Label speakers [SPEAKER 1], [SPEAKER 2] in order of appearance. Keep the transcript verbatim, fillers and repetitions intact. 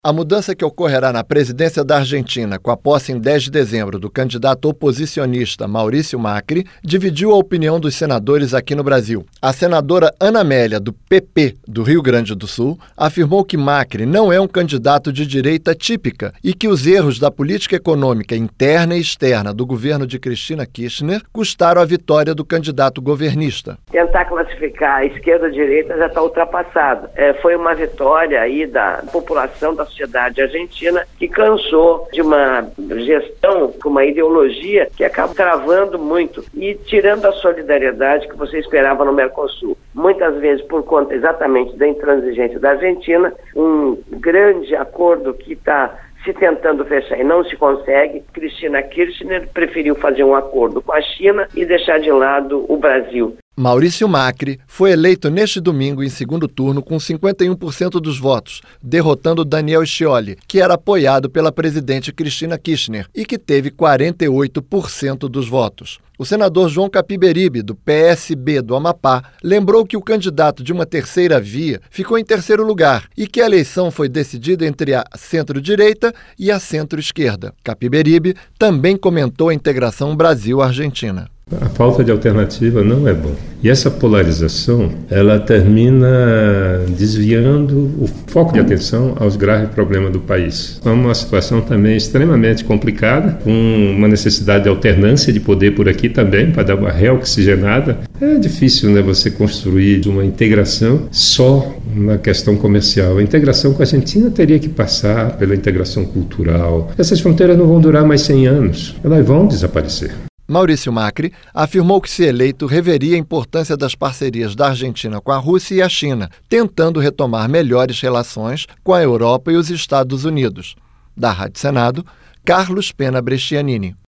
[SPEAKER 1] A mudança que ocorrerá na presidência da Argentina com a posse em dez de dezembro do candidato oposicionista Maurício Macri dividiu a opinião dos senadores aqui no Brasil. A senadora Ana Amélia, do P P do Rio Grande do Sul, afirmou que Macri não é um candidato de direita típica e que os erros da política econômica interna e externa do governo de Cristina Kirchner custaram a vitória do candidato governista.
[SPEAKER 2] Tentar classificar a esquerda e a direita já está ultrapassado. É, foi uma vitória aí da população da sociedade argentina que cansou de uma gestão com uma ideologia que acaba travando muito e tirando a solidariedade que você esperava no Mercosul. Muitas vezes por conta exatamente da intransigência da Argentina, um grande acordo que está se tentando fechar e não se consegue. Cristina Kirchner preferiu fazer um acordo com a China e deixar de lado o Brasil.
[SPEAKER 1] Maurício Macri foi eleito neste domingo em segundo turno com cinquenta e um por cento dos votos, derrotando Daniel Scioli, que era apoiado pela presidente Cristina Kirchner e que teve quarenta e oito por cento dos votos. O senador João Capiberibe, do P S B do Amapá, lembrou que o candidato de uma terceira via ficou em terceiro lugar e que a eleição foi decidida entre a centro-direita e a centro-esquerda. Capiberibe também comentou a integração Brasil-Argentina.
[SPEAKER 3] A falta de alternativa não é bom. E essa polarização, ela termina desviando o foco de atenção aos graves problemas do país. É uma situação também extremamente complicada, com uma necessidade de alternância de poder por aqui também, para dar uma reoxigenada. É difícil, né, você construir uma integração só na questão comercial. A integração com a Argentina teria que passar pela integração cultural. Essas fronteiras não vão durar mais cem anos, elas vão desaparecer.
[SPEAKER 1] Maurício Macri afirmou que, se eleito, reveria a importância das parcerias da Argentina com a Rússia e a China, tentando retomar melhores relações com a Europa e os Estados Unidos. Da Rádio Senado, Carlos Pena Brescianini.